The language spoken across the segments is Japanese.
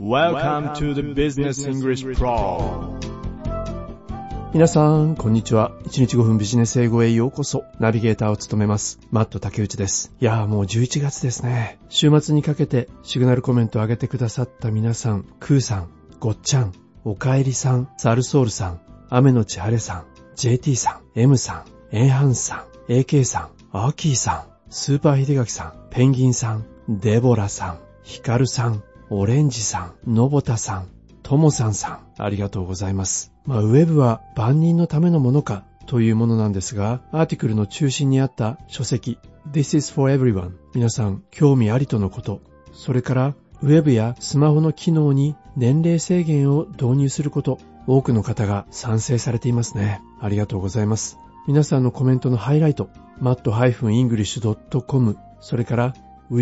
Welcome to the Business English Pro。 皆さんこんにちは。1日5分ビジネス英語へようこそ。ナビゲーターを務めますマット竹内です。いやーもう11月ですね。週末にかけてシグナルコメントを上げてくださった皆さん、クーさん、ごっちゃん、おかえりさん、サルソールさん、雨のち晴れさん、 JT さん、 M さん、エンハンスさん、 AK さん、アーキーさん、スーパー秀垣さん、ペンギンさん、デボラさん、ヒカルさん、オレンジさん、ノボタさん、トモさんさん、ありがとうございます。ウェブは万人のためのものかというものなんですが、アーティクルの中心にあった書籍 This is for everyone、 皆さん興味ありとのこと。それからウェブやスマホの機能に年齢制限を導入すること、多くの方が賛成されていますね。ありがとうございます。皆さんのコメントのハイライト、matt-english.com、 それから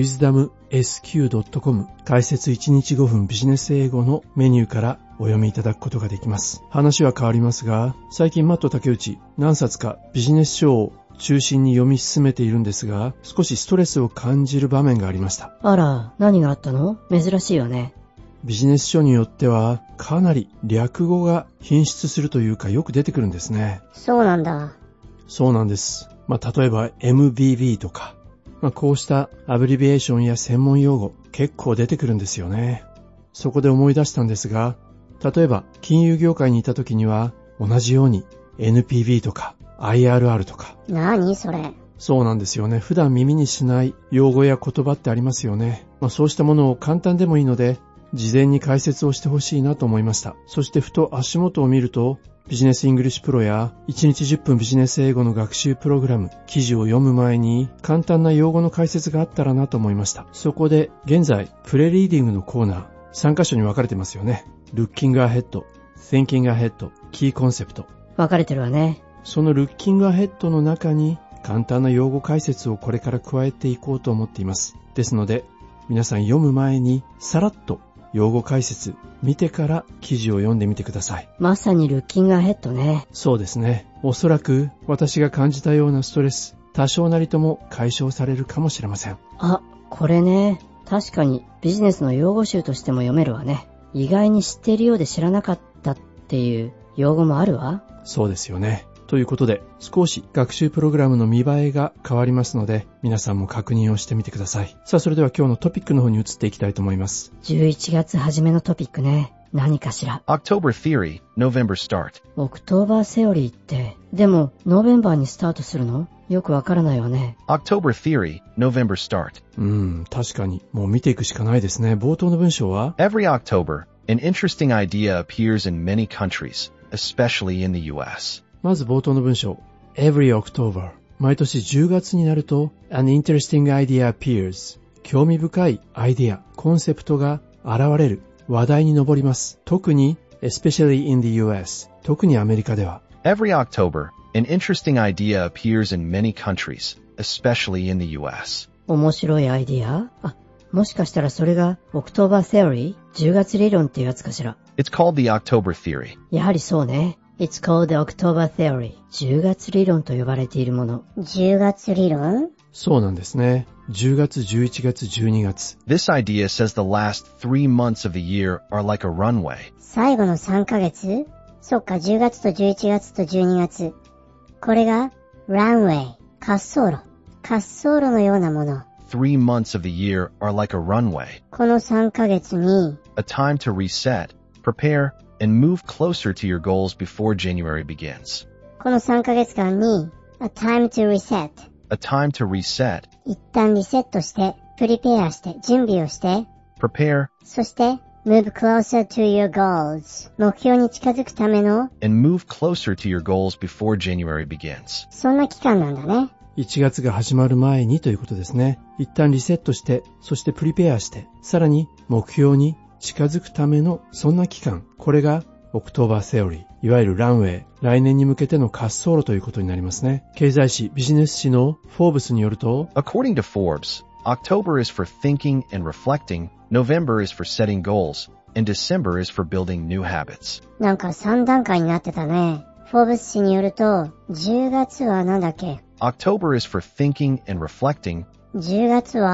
wisdomsq.com 解説1日5分ビジネス英語のメニューからお読みいただくことができます。話は変わりますが、最近マット竹内何冊かビジネス書を中心に読み進めているんですが、少しストレスを感じる場面がありました。 あら、何があったの？珍しいわね。 ビジネス書によってはかなり略語が頻出するというかよく出てくるんですね。 そうなんだ。 そうなんです。例えば MBB とか、こうしたアブリビエーションや専門用語結構出てくるんですよね。そこで思い出したんですが、例えば金融業界にいた時には同じように NPV とか IRR とか。 何それ？ そうなんですよね。普段耳にしない用語や言葉ってありますよね。そうしたものを簡単でもいいので事前に解説をしてほしいなと思いました。そしてふと足元を見ると、ビジネスイングリッシュプロや1日10分ビジネス英語の学習プログラム、記事を読む前に簡単な用語の解説があったらなと思いました。そこで現在プレリーディングのコーナー3箇所に分かれてますよね。Looking Ahead、Thinking Ahead、Key Concept。 分かれてるわね。 その Looking Ahead の中に簡単な用語解説をこれから加えていこうと思っています。ですので皆さん読む前にさらっと用語解説見てから記事を読んでみてください。 まさにルッキングアヘッドね。 そうですね。おそらく私が感じたようなストレス、多少なりとも解消されるかもしれません。 あ、これね。確かにビジネスの用語集としても読めるわね。意外に知っているようで知らなかったっていう用語もあるわ。 そうですよね。ということで、少し学習プログラムの見栄えが変わりますので、皆さんも確認をしてみてください。さあ、それでは今日のトピックの方に移っていきたいと思います。 11月初めのトピックね。何かしら。 October Theory, November Start。 オクトーバーセオリーって、でもノーベンバーにスタートするの？よくわからないわね。 October Theory, November Start。 確かにもう見ていくしかないですね。冒頭の文章は Every October, an interesting idea appears in many countries, especially in the US。 まず冒頭の文章 Every October、 毎年10月になると An interesting idea appears、 興味深いアイデア、コンセプトが現れる、話題に上ります。特に especially in the US、 特にアメリカでは Every October, an interesting idea appears in many countries, especially in the US。 面白いアイディア？もしかしたらそれがオクトーバーセオリー？ 10月理論っていうやつかしら。 It's called the October Theory。 やはりそうね。It's called the October Theory。 10月理論と呼ばれているもの。10月理論？ そうなんですね。10月、11月、12月。 This idea says the last 3 months of the year are like a runway。 最後の3ヶ月？そっか、10月と11月と12月。これが、runway、滑走路。滑走路のようなもの。 3 months of the year are like a runway。 この3ヶ月に、 A time to reset, prepare, and move closer to your goals before January begins。 この3ヶ月間に、a time to reset。 A time to reset, 一旦リセットして、プリペアして、準備をして、 prepare, そして、move closer to your goals。目標に近づくための、 and move closer to your goals before January begins。 そんな期間なんだね。 1月が始まる前にということですね。一旦リセットして、そしてプリペアして、さらに目標に近づくためのそんな期間。これがオクトーバーセオリー、いわゆるランウェイ、来年に向けての滑走路ということになりますね。経済誌ビジネス誌のフォーブスによると According to Forbes, October is for thinking and reflecting, November is for setting goals, and December is for building new habits。 なんか3段階になってたね。フォーブス誌によると、10月はなんだっけ？ October is for thinking and reflecting, 10月は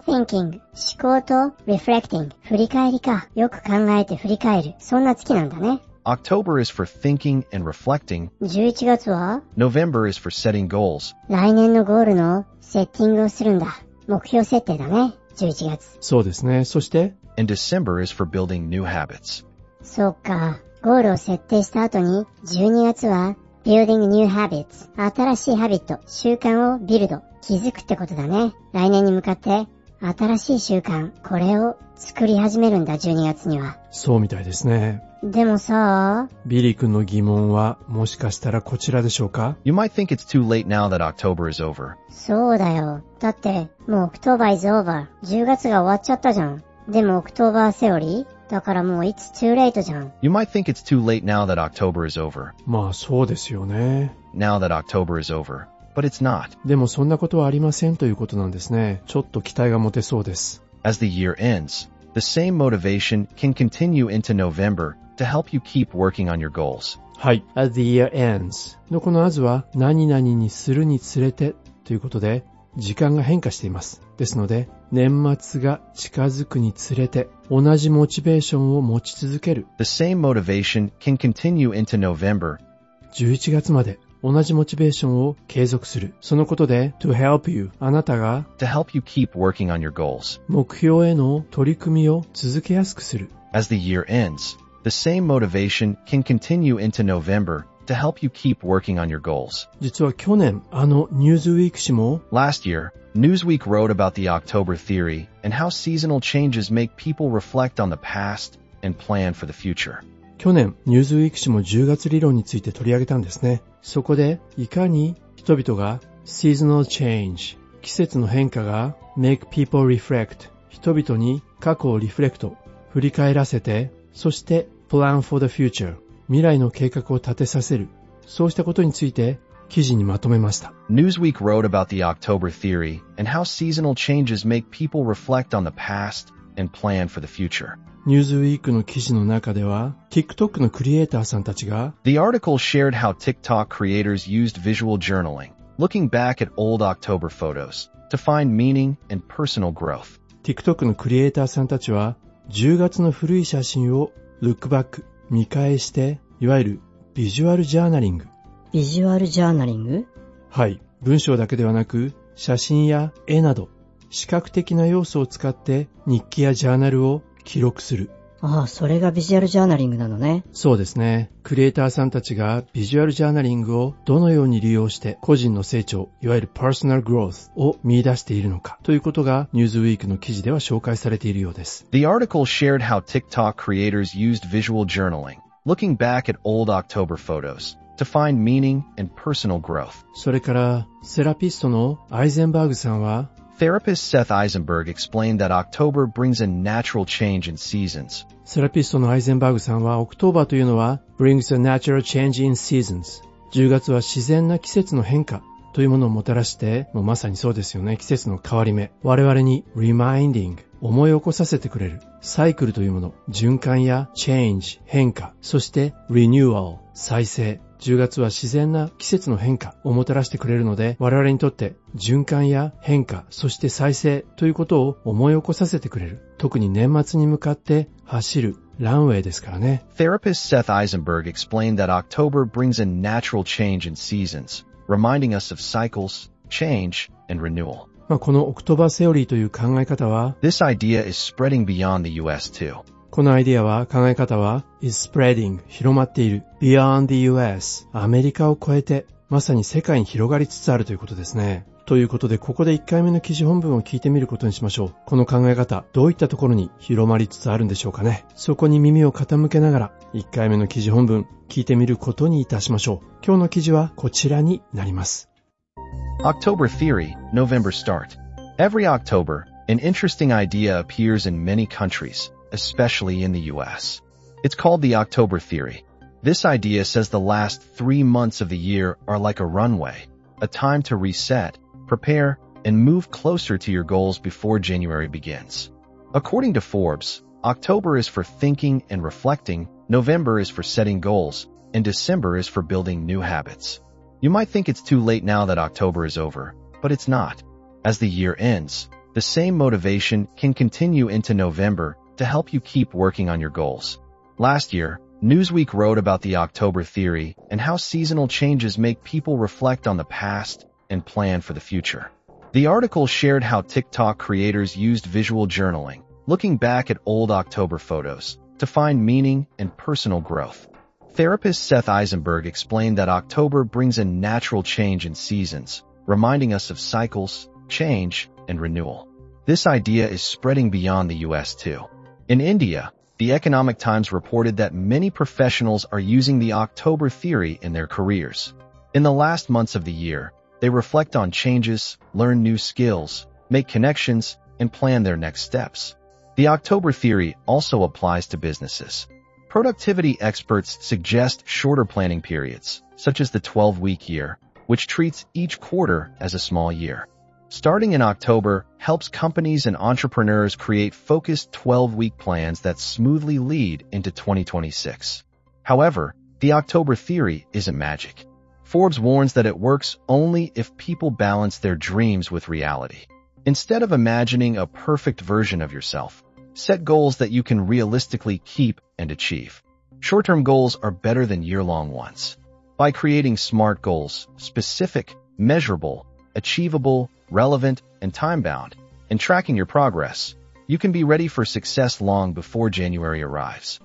thinking 思考と reflecting 振り返りか。よく考えて振り返る。そんな月なんだね。 October is for thinking and reflecting. 11月は November is for setting goals. 来年のゴールのセッティングをするんだ。目標設定だね。11月。 そうですね。そして、 And December is for building new habits. そうか。ゴールを設定した後に、12月は building new habits 新しいハビット、習慣をビルド、築くってことだね。来年に向かって新しい習慣、これを作り始めるんだ、12月には。 そうみたいですね。 でもさ、 ビリー君の疑問はもしかしたらこちらでしょうか？ You might think it's too late now that October is over. そうだよ。だって、もう October is over。10月が終わっちゃったじゃん。でも October セオリー？だからもう It's too late じゃん。 You might think it's too late now that October is over. まあそうですよね。 Now that October is over. But it's not. でもそんなことはありませんということなんですね。ちょっと期待が持てそうです。 As the year ends, the same motivation can continue into November to help you keep working on your goals. はい。As the year ends のこの as は何々にするにつれてということで時間が変化しています。ですので年末が近づくにつれて同じモチベーションを持ち続ける。 The same motivation can continue into November. 11月まで同じモチベーションを継続する。そのことで to help you あなたが To help you keep working on your goals. 目標への取り組みを続けやすくする。 As the year ends, the same motivation can continue into November to help you keep working on your goals. 実は去年ニューズウィーク誌も Last year, Newsweek wrote about the October theory and how seasonal changes make people reflect on the past and plan for the future. 去年ニューズウィーク誌も10月理論について取り上げたんですね。そこでいかに人々が seasonal change 季節の変化が make people reflect 人々に過去をリフレクト振り返らせてそして plan for the future 未来の計画を立てさせるそうしたことについて記事にまとめました。 Newsweek wrote about the October theory and how seasonal changes make people reflect on the past and plan for the future. ニューズウィークの記事の中では TikTok のクリエイターさんたちが The article shared how TikTok creators used visual journaling, looking back at old October photos, to find meaning and personal growth. TikTok のクリエイターさんたちは10月の古い写真を look back 見返していわゆるビジュアルジャーナリングビジュアルジャーナリング？ はい。文章だけではなく、写真や絵など、視覚的な要素を使って日記やジャーナルを記録する。 ああ、それがビジュアルジャーナリングなのね。 そうですね。クリエイターさんたちがビジュアルジャーナリングをどのように利用して個人の成長、いわゆるパーソナルグロースを見出しているのかということがニューズウィークの記事では紹介されているようです。 The article shared how TikTok creators used visual journaling, looking back at old October photos.To find meaning and personal growth. それからセラピストのアイゼンバーグさんは Therapist Seth Eisenberg explained that October brings a natural change in seasons. セラピストのアイゼンバーグさんはオクトーバーというのは brings a natural change in seasons 10月は自然な季節の変化というものをもたらしてもうまさにそうですよね。季節の変わり目我々に reminding思い起こさせてくれるサイクルというもの循環や change 変化そして renewal 再生10月は自然な季節の変化をもたらしてくれるので我々にとって循環や変化そして再生ということを思い起こさせてくれる特に年末に向かって走るランウェイですからね。 Therapist Seth Eisenberg explained that October brings a natural change in seasons, reminding us of cycles, change, and renewal. このオクトーバーセオリーという考え方は This idea is spreading beyond the US too. このアイデアは考え方は is spreading 広まっている beyond the US アメリカを超えてまさに世界に広がりつつあるということですね。ということでここで1回目の記事本文を聞いてみることにしましょう。この考え方どういったところに広まりつつあるんでしょうかね。そこに耳を傾けながら1回目の記事本文聞いてみることにいたしましょう。今日の記事はこちらになります。 October Theory, November Start. Every October, an interesting idea appears in many countries, especially in the US. It's called the October Theory. This idea says the last 3 months of the year are like a runway, a time to reset, prepare, and move closer to your goals before January begins. According to Forbes, October is for thinking and reflecting, November is for setting goals, and December is for building new habits. You might think it's too late now that October is over, but it's not. As the year ends, the same motivation can continue into November to help you keep working on your goals. Last year, Newsweek wrote about the October theory and how seasonal changes make people reflect on the past and plan for the future. The article shared how TikTok creators used visual journaling, looking back at old October photos, to find meaning and personal growth. Therapist Seth Eisenberg explained that October brings a natural change in seasons, reminding us of cycles, change, and renewal. This idea is spreading beyond the US too. In India, the Economic Times reported that many professionals are using the October theory in their careers. In the last months of the year, they reflect on changes, learn new skills, make connections, and plan their next steps. The October theory also applies to businesses. Productivity experts suggest shorter planning periods, such as the 12-week year, which treats each quarter as a small year. Starting in October helps companies and entrepreneurs create focused 12-week plans that smoothly lead into 2026. However, the October theory isn't magic. Forbes warns that it works only if people balance their dreams with reality. Instead of imagining a perfect version of yourself, set goals that you can realistically keep and achieve. Short-term goals are better than year-long ones. By creating SMART goals, specific, measurable, achievable, relevant, and time-bound, and tracking your progress, you can be ready for success long before January arrives.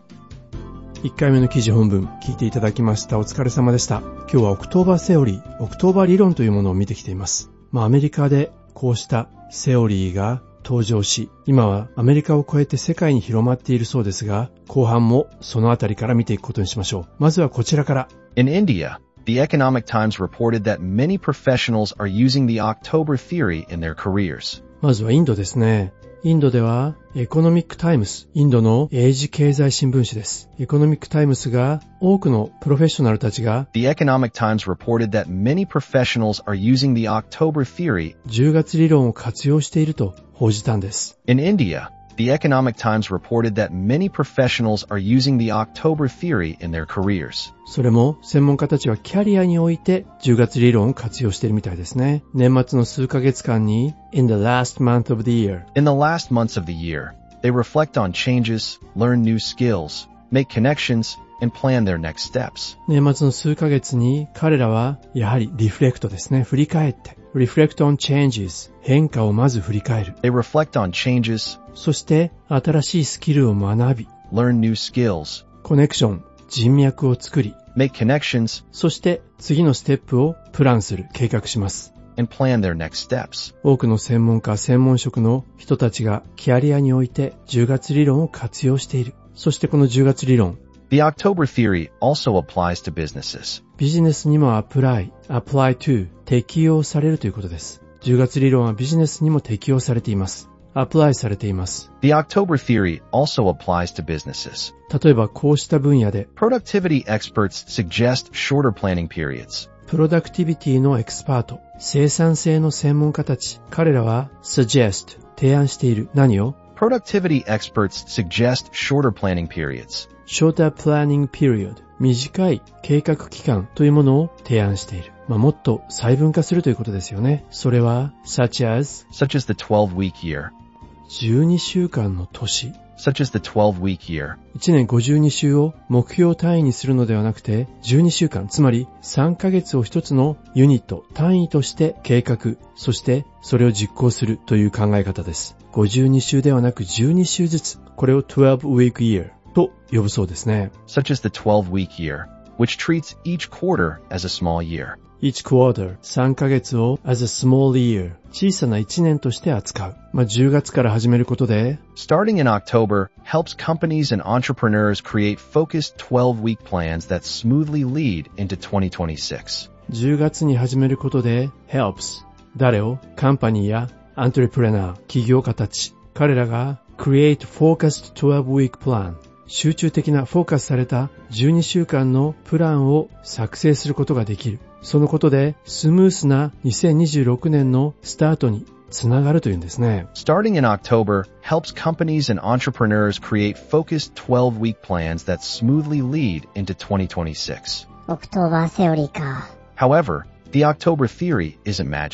1回目の記事本文聞いていただきました。お疲れ様でした。今日はオクトーバーセオリー、オクトーバー理論というものを見てきています。アメリカでこうしたセオリーが登場し、今はアメリカを超えて世界に広まっているそうですが、後半もそのあたりから見ていくことにしましょう。まずはこちらから。 In India, the Economic Times reported that many professionals are using the October theory in their careers. まずはインドですね。インドではエコノミックタイムス、インドの英字経済新聞紙です。エコノミックタイムスが多くのプロフェッショナルたちが The Economic Times reported that many professionals are using the October theory 10月理論を活用していると報じたんです。 In India, the Economic Times reported that many professionals are using the October theory in their careers. それも専門家たちはキャリアにおいて10月理論を活用しているみたいですね。年末の数ヶ月間に In the last month of the year In the last months of the year, they reflect on changes, learn new skills, make connections, and plan their next steps. 年末の数ヶ月に彼らはやはりリフレクトですね。振り返って。Reflect on changes 変化をまず振り返る。 They reflect on changes そして新しいスキルを学び Learn new skills コネクション人脈を作り Make connections そして次のステップをプランする計画します。 And plan their next steps. 多くの専門家専門職の人たちがキャリアにおいて10月理論を活用している。そしてこの10月理論 The October theory also applies to businesses. ビジネスにもapply to 適用されるということです。10月理論はビジネスにも適用されています。apply されています。 The October theory also applies to businesses. 例えばこうした分野で Productivity experts suggest shorter planning periods. プロダクティビティのエキスパート、生産性の専門家たち、彼らは suggest 提案している。何を Productivity experts suggest shorter planning periods. shorter planning period 短い計画期間というものを提案している。もっと細分化するということですよね。それは such as the 12-week year. 12週間の年。 Such as the 12-week year. 1年52週を目標単位にするのではなくて、12週間、つまり3ヶ月を一つのユニット、単位として計画、そしてそれを実行するという考え方です。52週ではなく12週ずつ、これを 12-week year と呼ぶそうですね。 Such as the 12-week year, which treats each quarter as a small year. each quarter 3ヶ月を as a small year 小さな1年として扱う。10月から始めることで Starting in October helps companies and entrepreneurs create focused 12-week plans that smoothly lead into 2026. 10月に始めることで helps 誰をカンパニーやアントレプレナー起業家たち彼らが create focused 12-week plan集中的なフォーカスされた12週間のプランを作成することができる。そのことでスムースな2026年のスタートにつながるというんですね。 Starting in October helps companies and entrepreneurs create focused 12-week plans that smoothly lead into 2026. オクトーバーセオリーか。 However, the October theory isn't magic.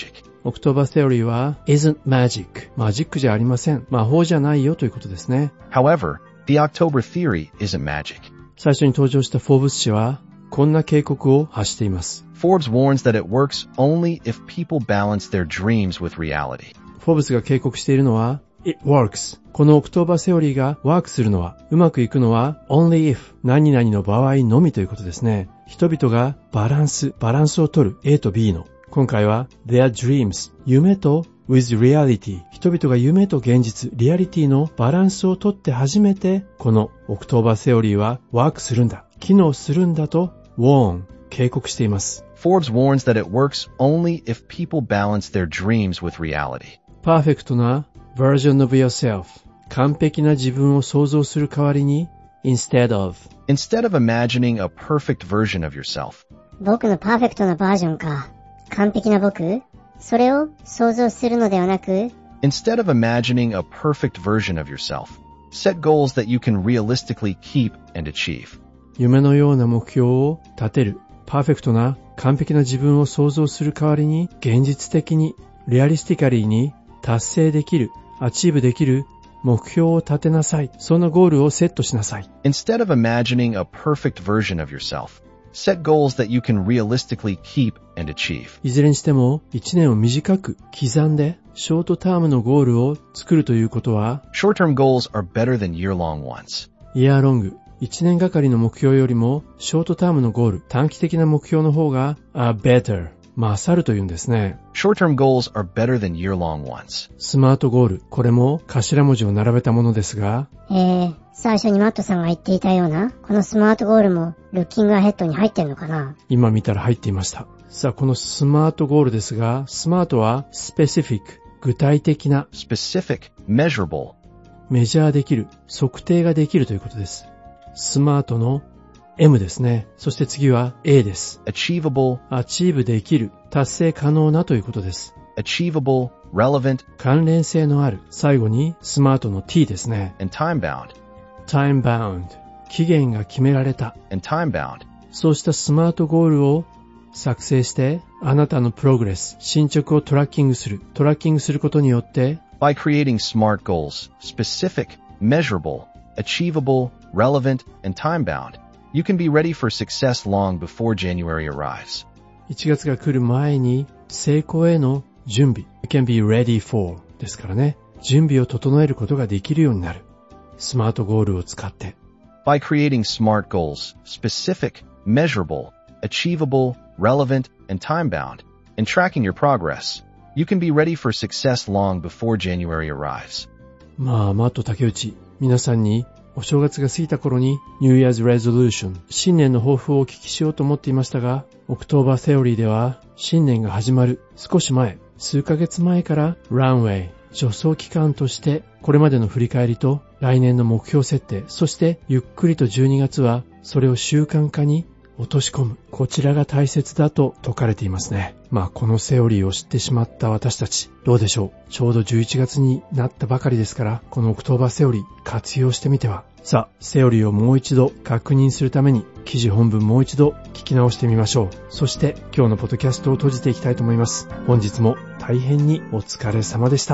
October Theory は isn't magic。マジックじゃありません。魔法じゃないよということですね。 However, the October theory isn't magic. 最初に登場したフォーブス紙はこんな警告を発しています。 Forbes warns that it works only if people balance their dreams with reality. フォーブスが警告しているのはIt works。このオクトーバーセオリーがワークするのは、うまくいくのは only if 何々の場合のみということですね。人々がバランスを取る A と B の。今回は their dreams 夢と with reality 人々が夢と現実リアリティのバランスを取って初めてこのオクトーバーセオリーはワークするんだ機能するんだと warn 警告しています。 Forbes warns that it works only if people balance their dreams with reality. パーフェクトな version of yourself 完璧な自分を想像する代わりに instead of imagining a perfect version of yourself. 僕のパーフェクトなバージョンか。完璧な僕？それを想像するのではなく Instead of imagining a perfect version of yourself, set goals that you can realistically keep and achieve. 夢のような目標を立てる。パーフェクトな完璧な自分を想像する代わりに現実的にリアリスティカリーに達成できる、アチーブできる目標を立てなさい。そのゴールをセットしなさい。 Instead of imagining a perfect version of yourself, set goals that you can realistically keep and achieve. いずれにしても1年を短く刻んでショートタームのゴールを作るということは Short-term goals are better than year-long ones. イヤーロング1年がかりの目標よりもショートタームのゴール短期的な目標の方が are better 勝るというんですね。 Short-term goals are better than year-long ones. スマートゴールこれも頭文字を並べたものですが最初にマットさんが言っていたようなこのスマートゴールもルッキングアヘッドに入ってんのかな。 今見たら入っていました。さあこのスマートゴールですがスマートはスペシフィック具体的な Specific, measurable. メジャーできる測定ができるということです。スマートの M ですね。そして次は A です。 Achievable, アチーブできる達成可能なということです。 achievable, relevant, 関連性のある最後にスマートの T ですね。 and time-bound. time bound 期限が決められた and time-bound. そうしたスマートゴールを作成してあなたのプログレス進捗をトラッキングすることによって By creating SMART goals, specific, measurable, achievable, relevant, and time-bound, you can be ready for success long before January arrives. 1月が来る前に成功への準備 You can be ready for ですからね準備を整えることができるようになるスマートゴールを使って By creating SMART goals, specific, measurable, achievable, relevant, and time-bound, and tracking your progress, you can be ready for success long before January arrives. マット竹内皆さんにお正月が過ぎた頃に New Year's Resolution 新年の抱負をお聞きしようと思っていましたが October Theory では新年が始まる少し前数ヶ月前からランウェイ助走期間としてこれまでの振り返りと来年の目標設定そしてゆっくりと12月はそれを習慣化に落とし込むこちらが大切だと説かれていますね。このセオリーを知ってしまった私たちどうでしょう。ちょうど11月になったばかりですからこのオクトーバーセオリー活用してみては。さあセオリーをもう一度確認するために記事本文もう一度聞き直してみましょう。そして今日のポッドキャストを閉じていきたいと思います。本日も大変にお疲れ様でした。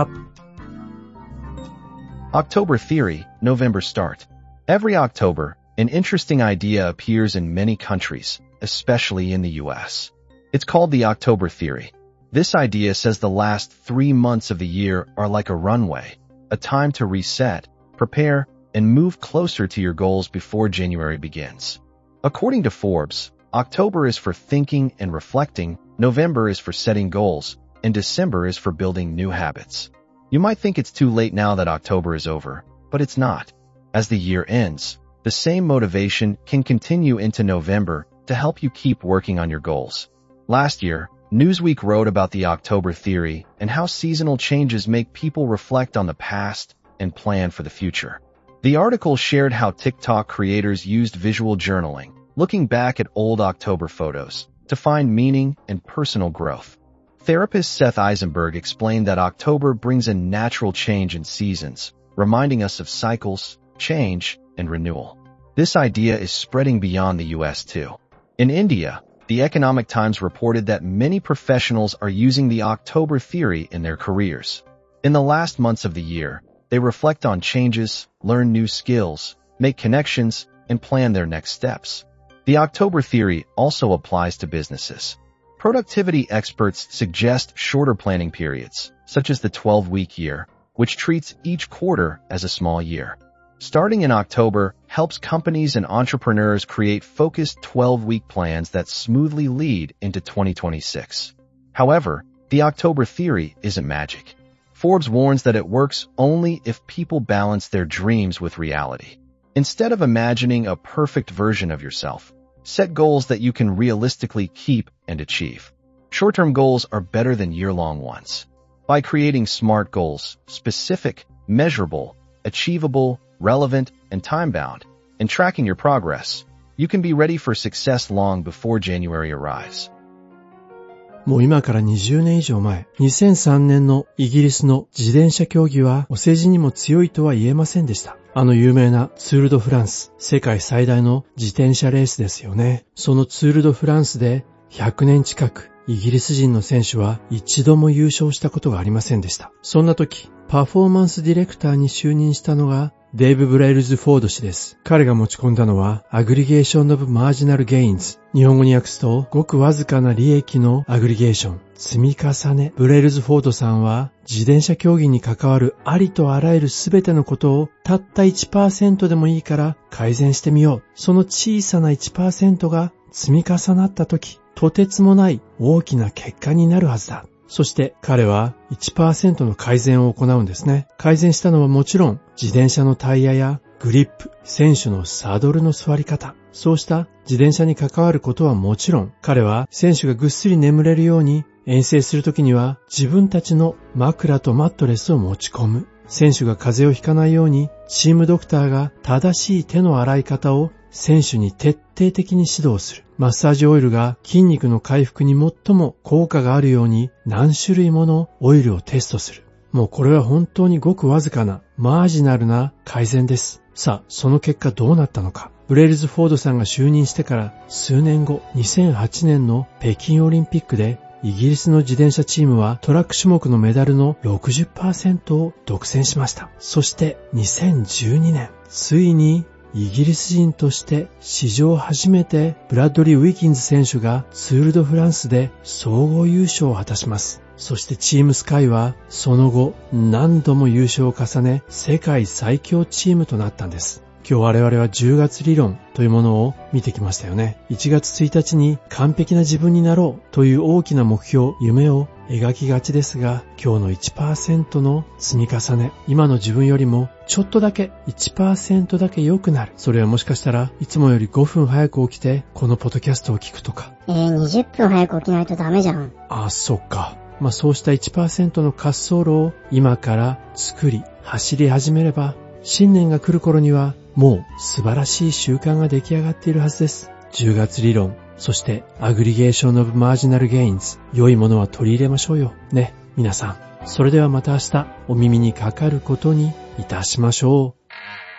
October Theory, November Start. Every October, an interesting idea appears in many countries, especially in the US. It's called the October Theory. This idea says the last 3 months of the year are like a runway, a time to reset, prepare, and move closer to your goals before January begins. According to Forbes, October is for thinking and reflecting, November is for setting goals, and December is for building new habits. You might think it's too late now that October is over, but it's not. As the year ends, the same motivation can continue into November to help you keep working on your goals. Last year, Newsweek wrote about the October Theory and how seasonal changes make people reflect on the past and plan for the future. The article shared how TikTok creators used visual journaling, looking back at old October photos, to find meaning and personal growth. Therapist Seth Eisenberg explained that October brings a natural change in seasons, reminding us of cycles, change, and renewal. This idea is spreading beyond the US too. In India, The Economic Times reported that many professionals are using the October theory in their careers. In the last months of the year, they reflect on changes, learn new skills, make connections, and plan their next steps. The October theory also applies to businesses. Productivity experts suggest shorter planning periods, such as the 12-week year, which treats each quarter as a small year. Starting in October helps companies and entrepreneurs create focused 12-week plans that smoothly lead into 2026. However, the October theory isn't magic. Forbes warns that it works only if people balance their dreams with reality. Instead of imagining a perfect version of yourself, set goals that you can realistically keep and achieve. Short-term goals are better than year-long ones. By creating SMART goals, specific, measurable, achievable, relevant, and time-bound, and tracking your progress, you can be ready for success long before January arrives. もう今から20年以上前、2003年のイギリスの自転車競技はお世辞にも強いとは言えませんでした。あの有名なツール・ド・フランス、世界最大の自転車レースですよね。そのツール・ド・フランスで100年近くイギリス人の選手は一度も優勝したことがありませんでした。そんな時、パフォーマンスディレクターに就任したのがデーブ・ブレイルズフォード氏です。彼が持ち込んだのはアグリゲーション・オブ・マージナル・ゲインズ。日本語に訳すとごくわずかな利益のアグリゲーション、積み重ね。ブレイルズフォードさんは自転車競技に関わるありとあらゆるすべてのことをたった 1% でもいいから改善してみよう。その小さな 1% が積み重なった時、とてつもない大きな結果になるはずだ。そして彼は 1% の改善を行うんですね。改善したのはもちろん自転車のタイヤやグリップ、選手のサドルの座り方。そうした自転車に関わることはもちろん、彼は選手がぐっすり眠れるように遠征するときには自分たちの枕とマットレスを持ち込む。選手が風邪をひかないようにチームドクターが正しい手の洗い方を選手に徹底的に指導する。マッサージオイルが筋肉の回復に最も効果があるように何種類ものオイルをテストする。もうこれは本当にごくわずかなマージナルな改善です。さあ、その結果どうなったのか。ブレイルズフォードさんが就任してから数年後、2008年の北京オリンピックでイギリスの自転車チームはトラック種目のメダルの 60% を独占しました。そして2012年、ついにイギリス人として史上初めてブラッドリー・ウィキンズ選手がツール・ド・フランスで総合優勝を果たします。そしてチームスカイはその後何度も優勝を重ね世界最強チームとなったんです。今日我々は10月理論というものを見てきましたよね。1月1日に完璧な自分になろうという大きな目標、夢を描きがちですが、今日の 1% の積み重ね、今の自分よりもちょっとだけ 1% だけ良くなる。それはもしかしたらいつもより5分早く起きてこのポッドキャストを聞くとか。 20分早く起きないとダメじゃん。 そっか。そうした 1% の滑走路を今から作り、走り始めれば、新年が来る頃にはもう素晴らしい習慣が出来上がっているはずです。10月理論、そしてアグリゲーションオブマージナルゲインズ、良いものは取り入れましょうよ。ね、皆さん。それではまた明日お耳にかかることにいたしましょう。